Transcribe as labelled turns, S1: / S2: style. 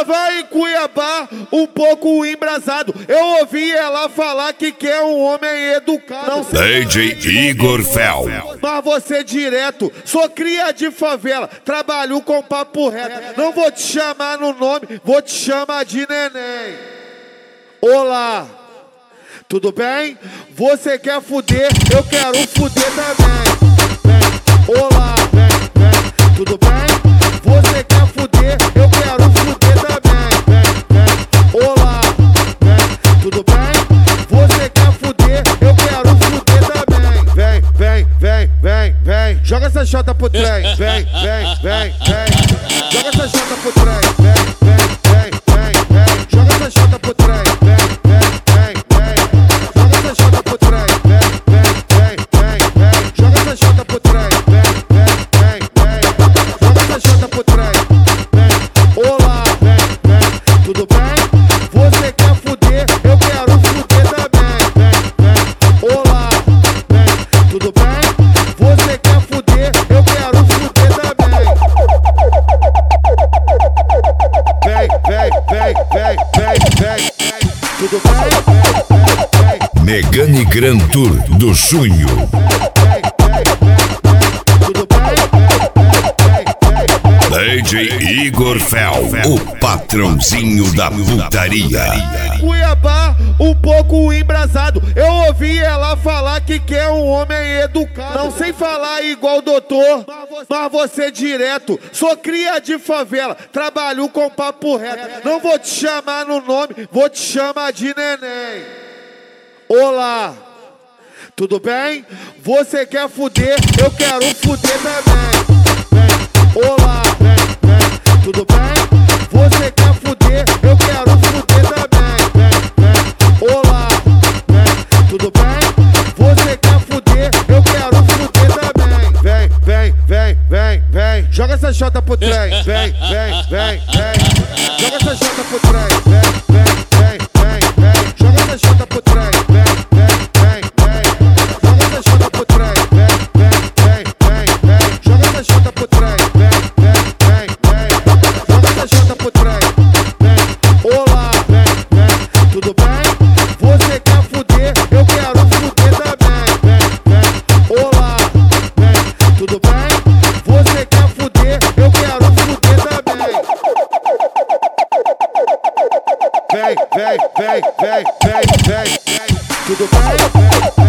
S1: tava em Cuiabá, um pouco embrasado. Eu ouvi ela falar que quer um homem educado. Não sei
S2: DJ Igor Fel.
S1: mas você direto, sou cria de favela, trabalho com papo reto. Não vou te chamar no nome, vou te chamar de neném. Olá, tudo bem? Você quer fuder, eu quero fuder também. Vem. Olá, vem. Tudo bem? Você quer fuder, eu quero fuder também. Vem. Olá, vem. Tudo bem? Você quer fuder, eu quero fuder também. Vem. Joga essa chota pro trem. Vem. Joga essa chota pro trem. Vem. Joga essa chota pro trem. Vem. Joga essa chota pro trem. Vem. Joga essa chota pro trem. Vem. Joga essa chota pro trem. Vem. Olá, vem. Tudo bem? Você quer fuder? Eu quero fuder também. Vem. Olá, vem. Tudo bem? Você quer fuder? Eu quero fuder também. Vem. Tudo bem?
S2: Megane Grand Tour do Junho.
S1: Tudo bem?
S2: DJ Igor Fel, o patrãozinho da putaria.
S1: Cuiabá, um pouco embrasado. Eu ouvi ela falar que quer um homem educado. Não sei falar igual doutor, mas você direto. Sou cria de favela, trabalho com papo reto. Não vou te chamar no nome, vou te chamar de neném. Olá, tudo bem? Você quer fuder, eu quero fuder também. Vem. Olá, vem. Tudo bem? Você quer fuder, eu quero fuder também. Vem. Olá, vem. Tudo bem? Você quer fuder, eu quero fuder também. Vem. Joga essa chota pro trem. Vem. Joga essa chota pro trem. Vem. Joga essa chota pro trem. Vem. Joga essa chota pro trem. Vem. Joga essa chota pro trem. Vem. Joga essa chota pro trem. Vem. Olá, vem. Tudo bem? Você quer fuder? Eu quero fuder também. Vem. Olá, vem. Tudo bem? Você quer fuder? Eu quero fuder também. Vem. Tudo bem?